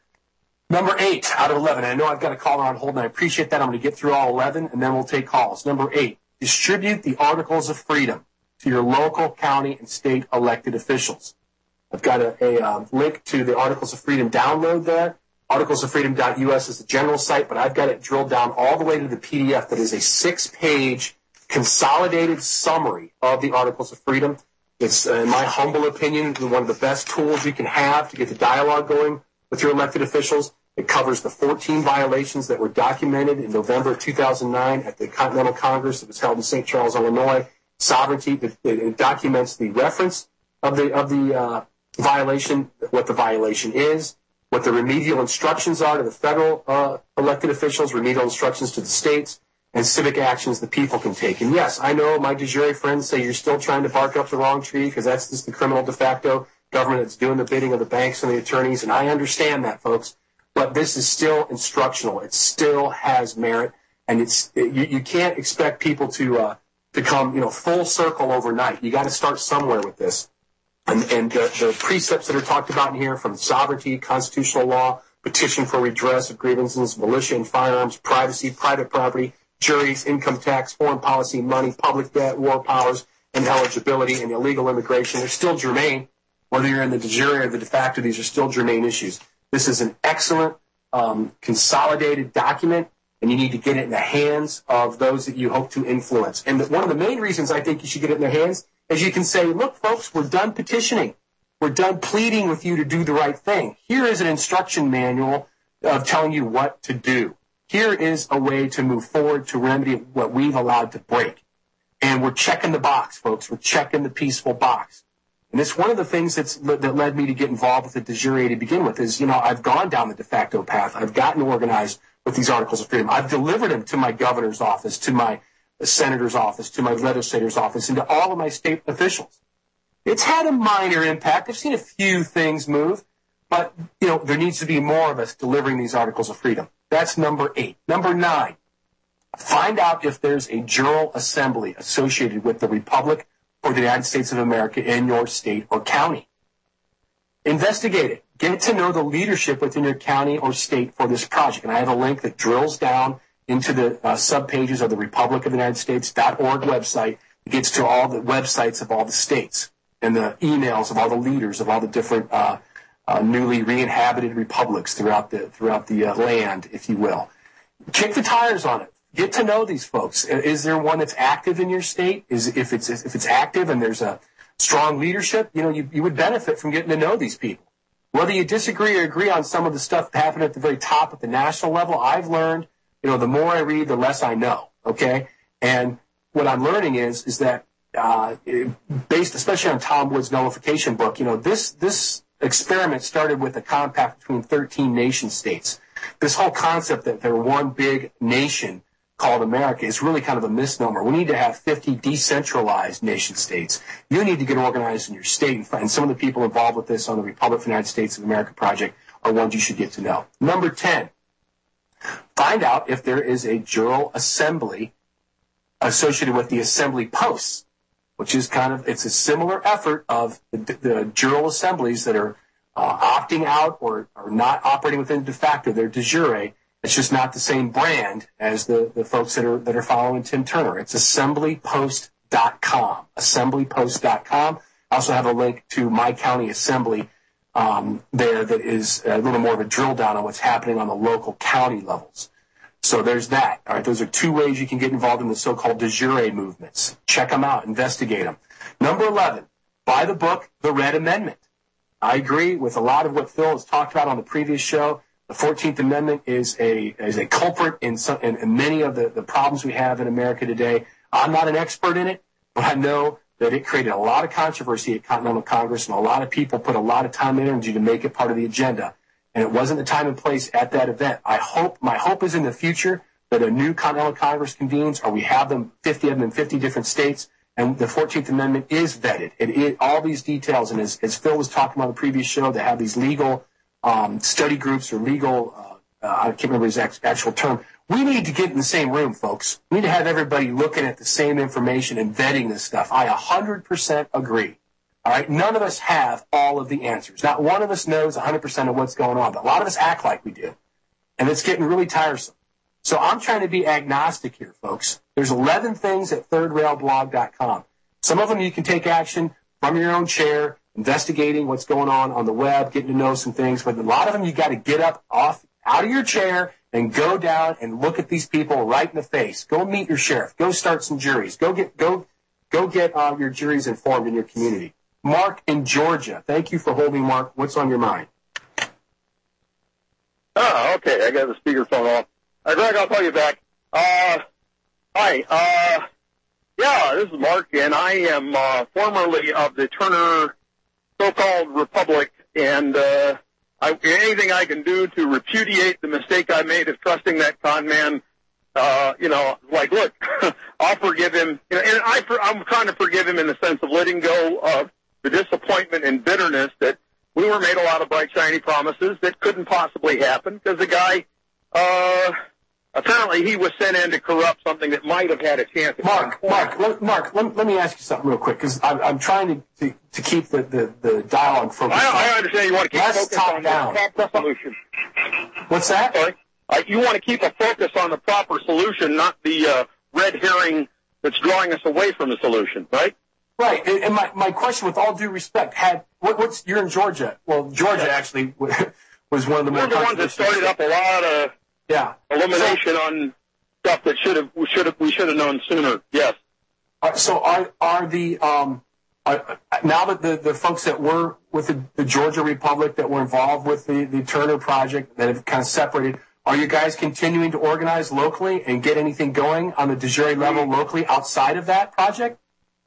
Speaker 1: number eight out of eleven. I know I've got a caller on hold, and I appreciate that. I'm going to get through all eleven, and then we'll take calls. Number eight, distribute the Articles of Freedom to your local, county, and state elected officials. I've got a, a uh, link to the Articles of Freedom download there. articles of freedom dot U S is the general site, but I've got it drilled down all the way to the P D F that is a six-page consolidated summary of the Articles of Freedom. It's, uh, in my humble opinion, one of the best tools you can have to get the dialogue going with your elected officials. It covers the fourteen violations that were documented in November of two thousand nine at the Continental Congress that was held in Saint Charles, Illinois. Sovereignty, it, it documents the reference of the of the uh, violation, what the violation is, what the remedial instructions are to the federal uh, elected officials, remedial instructions to the states, and civic actions the people can take. And yes, I know my de jure friends say you're still trying to bark up the wrong tree because that's just the criminal de facto government that's doing the bidding of the banks and the attorneys, and I understand that, folks. But this is still instructional. It still has merit, and it's it, you, you can't expect people to uh, to come, you know, full circle overnight. You got to start somewhere with this. And, and the, the precepts that are talked about in here, from sovereignty, constitutional law, petition for redress of grievances, militia and firearms, privacy, private property, juries, income tax, foreign policy, money, public debt, war powers, and eligibility, and illegal immigration, they're still germane. Whether you're in the de jure or the de facto, these are still germane issues. This is an excellent um, consolidated document, and you need to get it in the hands of those that you hope to influence. And the, one of the main reasons I think you should get it in their hands is you can say, look, folks, we're done petitioning. We're done pleading with you to do the right thing. Here is an instruction manual of telling you what to do. Here is a way to move forward to remedy what we've allowed to break. And we're checking the box, folks. We're checking the peaceful box. And it's one of the things that's, that led me to get involved with the de jure to begin with is, you know, I've gone down the de facto path. I've gotten organized with these Articles of Freedom. I've delivered them to my governor's office, to my senator's office, to my legislator's office, and to all of my state officials. It's had a minor impact. I've seen a few things move, but, you know, there needs to be more of us delivering these Articles of Freedom. That's number eight. Number nine, find out if there's a General Assembly associated with the Republic or the United States of America in your state or county. Investigate it. Get to know the leadership within your county or state for this project. And I have a link that drills down into the uh, subpages of the Republic of the United States dot org website. It gets to all the websites of all the states and the emails of all the leaders of all the different uh, uh, newly re-inhabited republics throughout the throughout the uh, land, if you will. Kick the tires on it. Get to know these folks. Is there one that's active in your state? Is if it's if it's active and there's a strong leadership, you know, you, you would benefit from getting to know these people. Whether you disagree or agree on some of the stuff that happened at the very top at the national level, I've learned, you know, the more I read, the less I know, okay? And what I'm learning is is that uh, based especially on Tom Wood's nullification book, you know, this this experiment started with a compact between thirteen nation states. This whole concept that they're one big nation called America is really kind of a misnomer. We need to have fifty decentralized nation states. You need to get organized in your state, and some of the people involved with this on the Republic of the United States of America project are ones you should get to know. Number ten, find out if there is a General Assembly associated with the Assembly posts, which is kind of, it's a similar effort of the, the General Assemblies that are uh, opting out or, or not operating within de facto. They're de jure. It's just not the same brand as the, the folks that are that are following Tim Turner. It's assembly post dot com. assembly post dot com. I also have a link to My County Assembly um, there that is a little more of a drill down on what's happening on the local county levels. So there's that. All right, those are two ways you can get involved in the so-called de jure movements. Check them out. Investigate them. Number eleven, buy the book, The Red Amendment. I agree with a lot of what Phil has talked about on the previous show. The fourteenth Amendment is a is a culprit in, some, in, in many of the, the problems we have in America today. I'm not an expert in it, but I know that it created a lot of controversy at Continental Congress, and a lot of people put a lot of time and energy to make it part of the agenda. And it wasn't the time and place at that event. I hope, my hope is in the future that a new Continental Congress convenes, or we have them, fifty of them in fifty different states, and the fourteenth Amendment is vetted. It, it, all these details, and as, as Phil was talking about on the previous show, they have these legal um, study groups or legal, uh, uh, I can't remember his actual term. We need to get in the same room, folks. We need to have everybody looking at the same information and vetting this stuff. I one hundred percent agree. All right, none of us have all of the answers. Not one of us knows one hundred percent of what's going on, but a lot of us act like we do. And it's getting really tiresome. So I'm trying to be agnostic here, folks. There's eleven things at third rail blog dot com. Some of them you can take action from your own chair, investigating what's going on on the web, getting to know some things. But a lot of them you got to get up off out of your chair and go down and look at these people right in the face. Go meet your sheriff. Go start some juries. Go get go go get uh, your juries informed in your community. Mark in Georgia. Thank you for holding, Mark. What's on your mind?
Speaker 12: Oh, okay. I got the speakerphone off. Uh, Greg, I'll call you back. Uh, hi. Uh, yeah, this is Mark, and I am uh, formerly of the Turner so-called Republic, and uh, I, anything I can do to repudiate the mistake I made of trusting that con man, uh, you know, like, look, I'll forgive him. You know, and I, I'm trying to forgive him in the sense of letting go of the disappointment and bitterness that we were made a lot of bright, shiny promises that couldn't possibly happen because the guy, uh, apparently he was sent in to corrupt something that might have had a chance.
Speaker 1: Mark, Mark, let, Mark, let, let me ask you something real quick because I'm, I'm trying to, to, to keep the, the, the dialogue focused.
Speaker 12: I, I understand you want to keep
Speaker 1: Let's
Speaker 12: focused on
Speaker 1: down.
Speaker 12: the proper solution.
Speaker 1: What's that?
Speaker 12: Sorry. Uh, you want to keep a focus on the proper solution, not the uh, red herring that's drawing us away from the solution, right?
Speaker 1: Right, and, and my, my question, with all due respect, had what, what's you're in Georgia? Well, Georgia yeah. actually was one of the more.
Speaker 12: We're the ones that started up a lot of
Speaker 1: yeah
Speaker 12: elimination so, on stuff that should have we should have we should have known sooner. Yes.
Speaker 1: Uh, so are are the um are, now that the, the folks that were with the, the Georgia Republic that were involved with the, the Turner Project that have kind of separated, are you guys continuing to organize locally and get anything going on the de jure level locally outside of that project?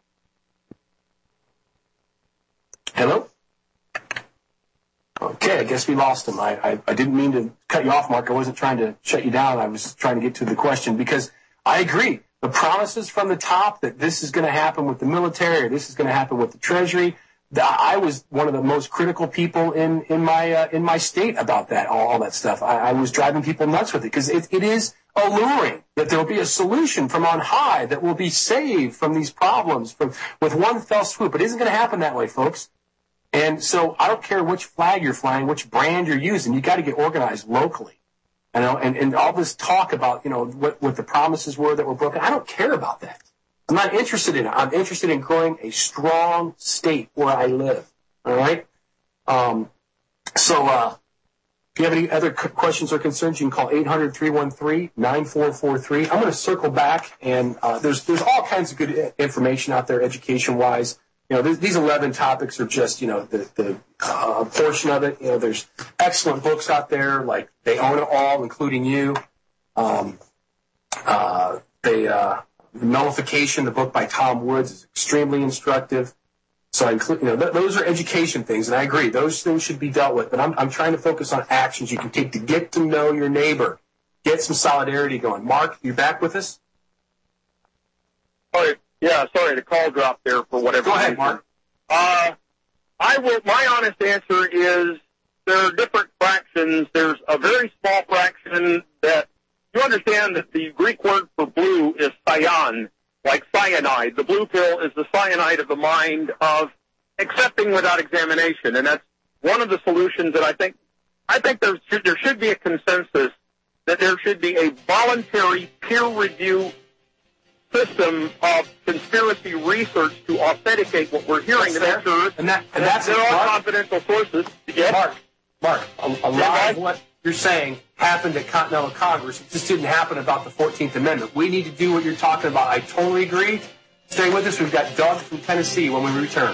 Speaker 1: Hello? Okay, I guess we lost him. I, I, I didn't mean to cut you off, Mark. I wasn't trying to shut you down. I was trying to get to the question because I agree. The promises from the top that this is going to happen with the military or this is going to happen with the Treasury, the, I was one of the most critical people in, in, my, uh, in my state about that, all, all that stuff. I, I was driving people nuts with it because it, it is alluring that there will be a solution from on high that will be saved from these problems from, with one fell swoop. It isn't going to happen that way, folks. And so I don't care which flag you're flying, which brand you're using. You got to get organized locally. You know, and, and all this talk about, you know, what, what the promises were that were broken. I don't care about that. I'm not interested in it. I'm interested in growing a strong state where I live. All right? Um, so uh, if you have any other questions or concerns, you can call eight hundred, three one three, nine four four three. I'm going to circle back, and uh, there's there's all kinds of good information out there education-wise. You know, these eleven topics are just, you know, the, the uh, portion of it. You know, there's excellent books out there, like They Own It All, including you. Um, uh, they, uh, Nullification, the book by Tom Woods, is extremely instructive. So I include, you know, th- those are education things, and I agree. Those things should be dealt with. But I'm, I'm trying to focus on actions you can take to get to know your neighbor, get some solidarity going. Mark, you back with us?
Speaker 12: All right. Yeah, sorry, the call dropped there for whatever
Speaker 1: reason. Go ahead,
Speaker 12: reason.
Speaker 1: Mark.
Speaker 12: Uh, I will, my honest answer is there are different fractions. There's a very small fraction that, you understand that the Greek word for blue is cyan, like cyanide. The blue pill is the cyanide of the mind of accepting without examination, and that's one of the solutions that I think I think there should, there should be a consensus that there should be a voluntary peer review system of conspiracy research to authenticate what we're hearing.
Speaker 1: That's
Speaker 12: to make sure,
Speaker 1: and that and that's
Speaker 12: they're all
Speaker 1: Mark,
Speaker 12: confidential sources. Yes?
Speaker 1: Mark, Mark, a, a
Speaker 12: Yeah,
Speaker 1: lot
Speaker 12: guys?
Speaker 1: of what you're saying happened at Continental Congress. It just didn't happen about the fourteenth Amendment. We need to do what you're talking about. I totally agree. Stay with us. We've got Doug from Tennessee when we return.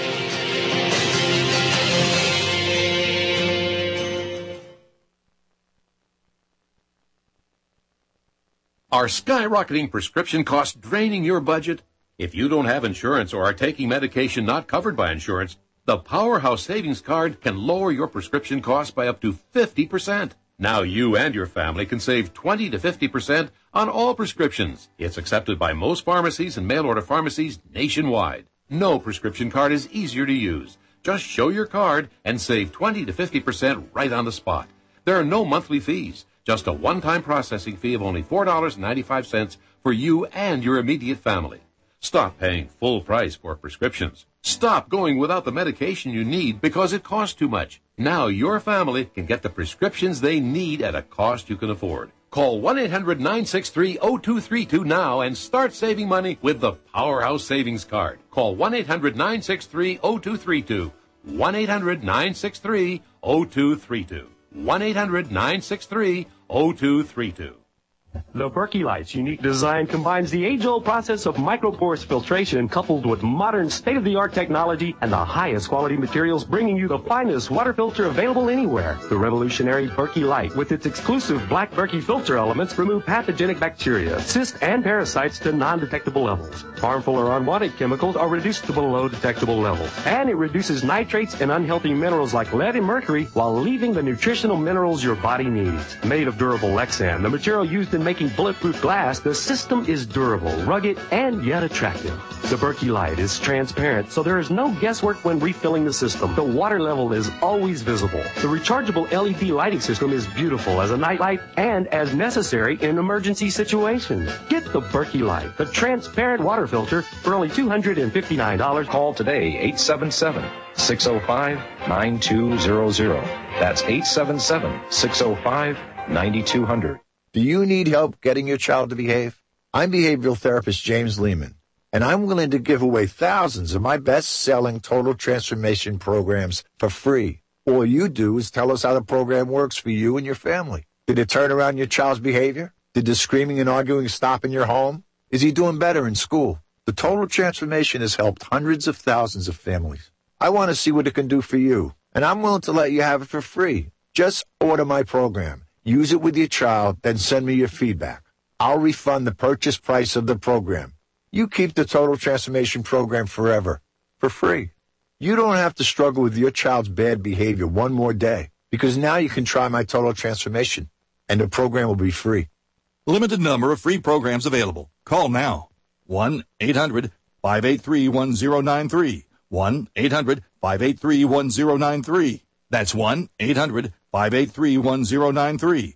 Speaker 13: Are skyrocketing prescription costs draining your budget? If you don't have insurance or are taking medication not covered by insurance, the Powerhouse Savings Card can lower your prescription costs by up to fifty percent. Now you and your family can save twenty to fifty percent on all prescriptions. It's accepted by most pharmacies and mail-order pharmacies nationwide. No prescription card is easier to use. Just show your card and save twenty to fifty percent right on the spot. There are no monthly fees. Just a one-time processing fee of only four dollars and ninety-five cents for you and your immediate family. Stop paying full price for prescriptions. Stop going without the medication you need because it costs too much. Now your family can get the prescriptions they need at a cost you can afford. Call one eight hundred nine six three oh two three two now and start saving money with the Powerhouse Savings Card. Call one eight hundred nine six three oh two three two. one eight hundred nine six three oh two three two. one eight hundred nine six three oh two three two.
Speaker 14: The Berkey Light's unique design combines the age-old process of micropores filtration coupled with modern state-of-the-art technology and the highest quality materials, bringing you the finest water filter available anywhere. The revolutionary Berkey Light, with its exclusive black Berkey filter elements, remove pathogenic bacteria, cysts, and parasites to non-detectable levels. Harmful or unwanted chemicals are reduced to below detectable levels. And it reduces nitrates and unhealthy minerals like lead and mercury while leaving the nutritional minerals your body needs. Made of durable Lexan, the material used in making bulletproof glass, the system is durable, rugged, and yet attractive. The Berkey Light is transparent, so there is no guesswork when refilling the system. The water level is always visible. The rechargeable L E D lighting system is beautiful as a night light and as necessary in emergency situations. Get the Berkey Light, the transparent water filter, for only two hundred fifty-nine dollars.
Speaker 9: Call today, eight seven seven, six oh five, nine two zero zero. That's eight seven seven, six oh five, nine two zero zero.
Speaker 15: Do you need help getting your child to behave? I'm behavioral therapist James Lehman, and I'm willing to give away thousands of my best-selling total transformation programs for free. All you do is tell us how the program works for you and your family. Did it turn around your child's behavior? Did the screaming and arguing stop in your home? Is he doing better in school? The total transformation has helped hundreds of thousands of families. I want to see what it can do for you, and I'm willing to let you have it for free. Just order my program. Use it with your child, then send me your feedback. I'll refund the purchase price of the program. You keep the Total Transformation Program forever, for free. You don't have to struggle with your child's bad behavior one more day, because now you can try my Total Transformation, and the program will be free.
Speaker 16: Limited number of free programs available. Call now. one eight hundred five eight three one zero nine three. one eight hundred five eight three one zero nine three. That's one eight hundred five eight three one zero nine three.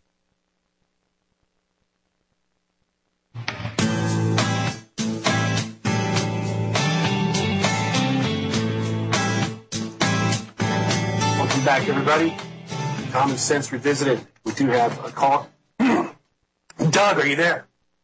Speaker 1: Welcome back, everybody. Common Sense Revisited. We do have a call. Doug, are you there?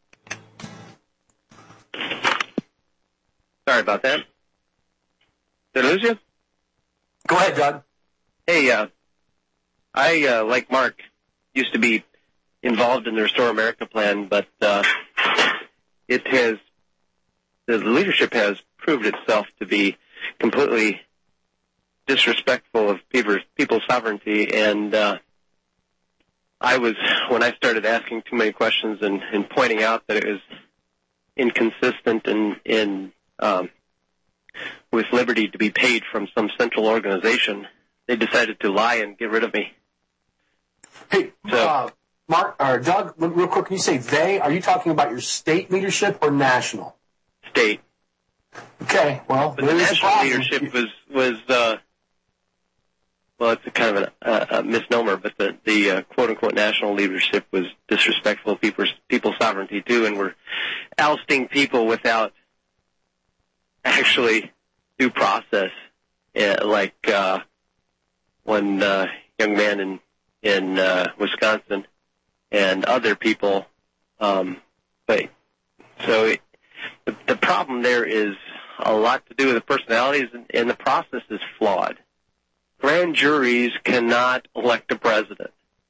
Speaker 17: Sorry about that. Did I lose you?
Speaker 1: Go ahead, Doug.
Speaker 17: Hey, uh, I, uh, like Mark, used to be involved in the Restore America plan, but uh, it has, the leadership has proved itself to be completely disrespectful of people's, people's sovereignty, and uh, I was, when I started asking too many questions and, and pointing out that it was inconsistent in, in um, with liberty to be paid from some central organization, they decided to lie and get rid of me.
Speaker 1: Hey, so, uh, Mark or Doug, real quick, can you say they? Are you talking about your state leadership or national?
Speaker 17: State.
Speaker 1: Okay, well,
Speaker 17: but the national leadership was was uh, well, it's a kind of a, a misnomer, but the the uh, quote unquote national leadership was disrespectful of people's people's sovereignty too, and were ousting people without actually due process, uh, like. Uh, one uh, young man in in uh, Wisconsin and other people. Um, but so it, the, the problem there is a lot to do with the personalities, and, and the process is flawed. Grand juries cannot elect a president,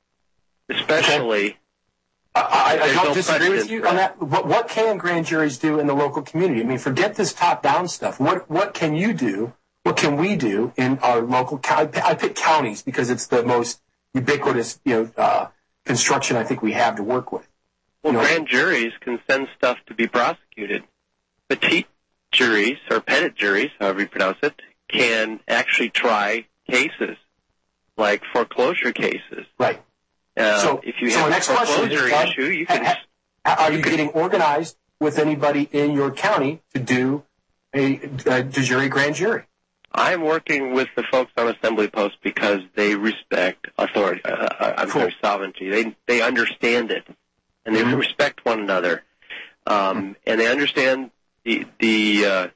Speaker 17: especially.
Speaker 1: Okay. I, I don't
Speaker 17: no
Speaker 1: disagree with you on that. What, what can grand juries do in the local community? I mean, forget this top-down stuff. What what can you do? What can we do in our local county? I pick counties because it's the most ubiquitous, you know, uh, construction I think we have to work with.
Speaker 17: Well,
Speaker 1: you know,
Speaker 17: grand juries can send stuff to be prosecuted. Petite juries, or petit juries, however you pronounce it, can actually try cases, like foreclosure cases.
Speaker 1: Right.
Speaker 17: Uh,
Speaker 1: so,
Speaker 17: if you
Speaker 1: so
Speaker 17: have a
Speaker 1: next question
Speaker 17: foreclosure
Speaker 1: is, uh,
Speaker 17: issue, you can.
Speaker 1: ha, ha, are you getting organized with anybody in your county to do a, a de jure grand jury?
Speaker 17: I'm working with the folks on Assembly Post because they respect authority. Uh, I'm
Speaker 1: cool.
Speaker 17: sorry, sovereignty. They they understand it, and they
Speaker 1: mm-hmm.
Speaker 17: respect one another, um, mm-hmm. and they understand the the uh,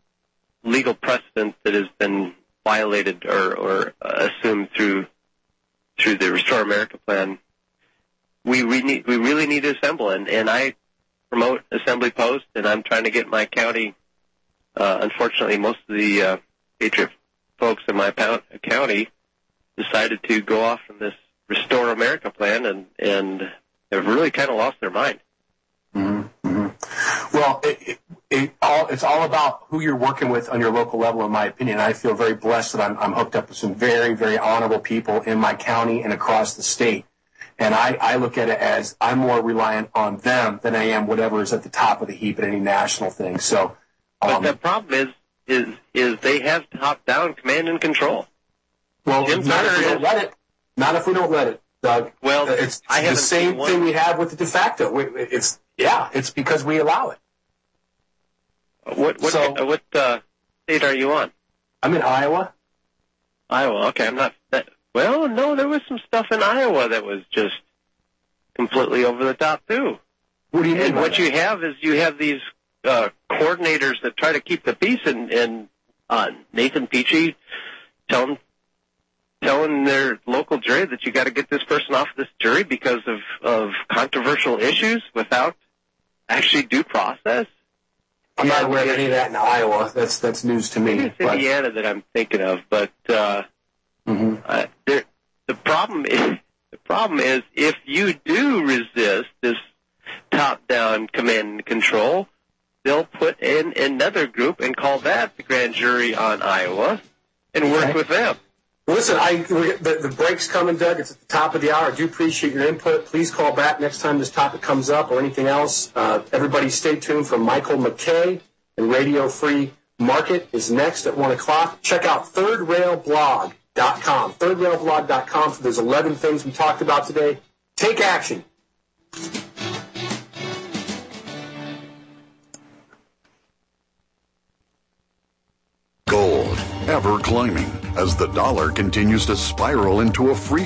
Speaker 17: legal precedent that has been violated or, or uh, assumed through through the Restore America plan. We we need we really need to assemble, and, and I promote Assembly Post, and I'm trying to get my county. Uh, unfortunately, most of the uh, Patriot folks in my county decided to go off on this Restore America plan, and, and have really kind of lost their mind.
Speaker 1: Mm-hmm. Mm-hmm. Well, it, it, it all, it's all about who you're working with on your local level, in my opinion. I feel very blessed that I'm, I'm hooked up with some very, very honorable people in my county and across the state. And I, I look at it as I'm more reliant on them than I am whatever is at the top of the heap at any national thing. So,
Speaker 17: But
Speaker 1: um,
Speaker 17: the problem is, is, is they have top-down command and control.
Speaker 1: Well,
Speaker 17: Jim
Speaker 1: not if we
Speaker 17: Turner
Speaker 1: don't let it. Not if we don't let it, Doug.
Speaker 17: Well,
Speaker 1: it's
Speaker 17: I
Speaker 1: the
Speaker 17: haven't
Speaker 1: same
Speaker 17: seen one.
Speaker 1: thing we have with the de facto. We- It's yeah, it's because we allow it.
Speaker 17: What what
Speaker 1: So-
Speaker 17: uh, what uh, state are you on?
Speaker 1: I'm in Iowa.
Speaker 17: Iowa. Okay, I'm not. That, well, no, there was some stuff in Iowa that was just completely over the top too.
Speaker 1: What do you mean?
Speaker 17: And
Speaker 1: by
Speaker 17: what
Speaker 1: that?
Speaker 17: you have is you have these uh, coordinators that try to keep the peace, and, and uh, Nathan Peachy telling telling their local jury that you got to get this person off this jury because of of controversial issues without actually due process.
Speaker 1: I'm not aware of any of that in Iowa. That's that's news to me.
Speaker 17: Maybe it's
Speaker 1: but-
Speaker 17: Indiana that I'm thinking of, but uh,
Speaker 1: mm-hmm.
Speaker 17: uh, there, the problem is the problem is if you do resist this top-down command and control, they'll put in another group and call that the grand jury on Iowa and work
Speaker 1: Okay.
Speaker 17: with them.
Speaker 1: Listen, I the, the break's coming, Doug. It's at the top of the hour. I do appreciate your input. Please call back next time this topic comes up or anything else. Uh, everybody stay tuned for Michael McKay and Radio Free Market is next at one o'clock. Check out third rail blog dot com. third rail blog dot com for those eleven things we talked about today. Take action.
Speaker 10: Gold, ever climbing as the dollar continues to spiral into a free